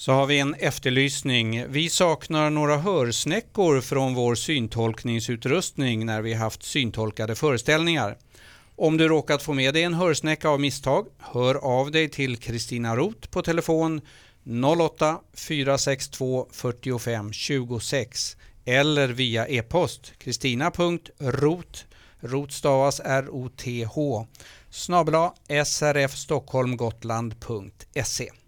Så har vi en efterlysning. Vi saknar några hörsnäckor från vår syntolkningsutrustning när vi haft syntolkade föreställningar. Om du råkat få med dig en hörsnäcka av misstag, hör av dig till Kristina Roth på telefon 08 462 45 26 eller via e-post kristina.roth @srfstockholmgotland.se.